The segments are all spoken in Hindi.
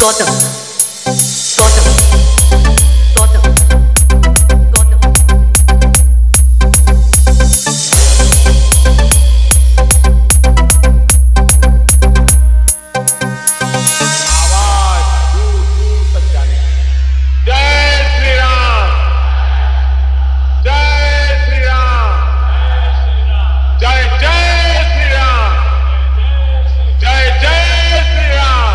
Gotham, Gotham, Gotham, Gotham. आवाज दूर दूर तक जाने की। जय श्री राम, जय श्री राम, जय जय श्री राम, जय जय श्री राम।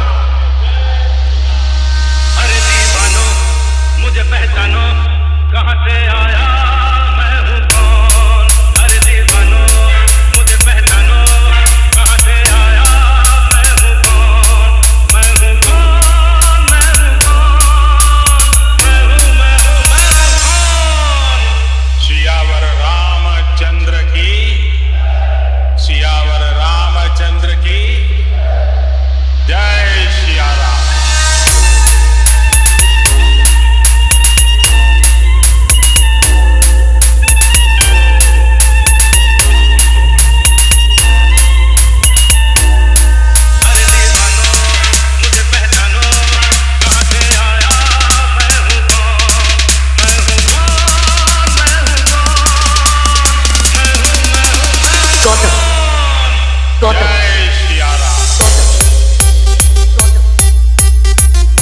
अरे दीवानो मुझे पहचानो, कहाँ से आया मैं हूँ कौन। अरे दीवानो मुझे पहचानो, कहाँ से आया मैं हूँ कौन। मैं हूँ कौन, मैं हूँ कौन, मैं हूँ कौन। सियावर रामचंद्र की, सियावर रामचंद्र की जय सिया राम। अरे दीवानो मुझे पहचानो, कहाँ से आया मैं हूँ कौन। मैं हूँ कौन, मैं हूँ कौन, मैं हूँ Gotham, Gotham, जय सिया राम। Gotham, Gotham.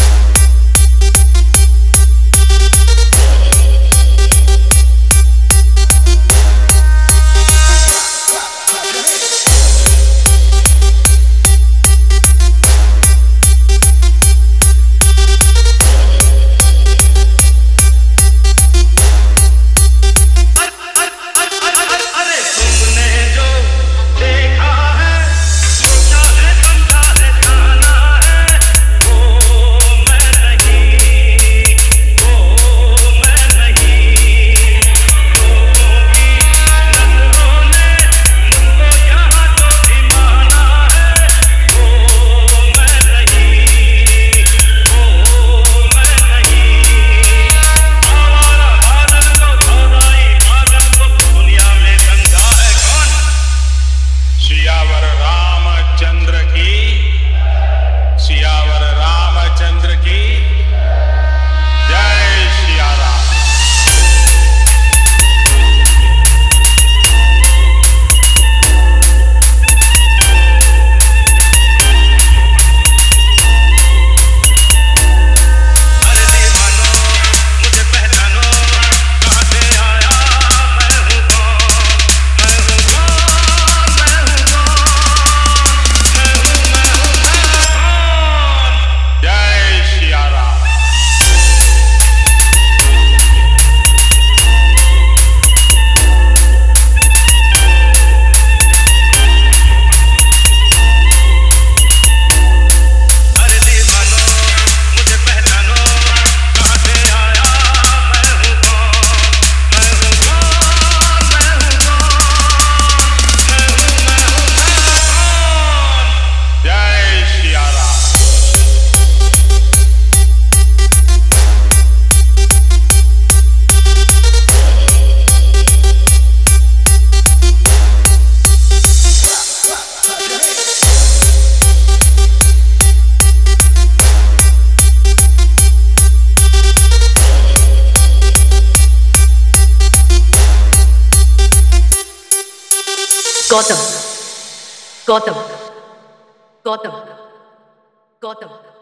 अरे तुमने जो देखा है, सोचा है, समझा है, जाना है, वो मैं नहीं, वो मैं नहीं। लोगों की नजरों ने मुझको यहाँ जो भी माना है, वो मैं नहीं, वो मैं नहीं। आवारा बादल को धोराई बादल को दुनिया में गंगा है कौन। सियावर रामचंद्र की, सियावर रामचंद्र की जय सिया राम। अरे दीवानो मुझे पहचानो, कहाँ से आया मैं हूँ कौन। मैं हूँ कौन, मैं हूँ कौन, मैं हूँ कौन। जय सिया राम। अरे दीवानो मुझे पहचानो, कहाँ से आया मैं हूँ कौन। मैं हूँ कौन, मैं हूँ कौन, मैं हूँ कौन। जय Siya Ram. Gotham, Gotham, Gotham, Gotham.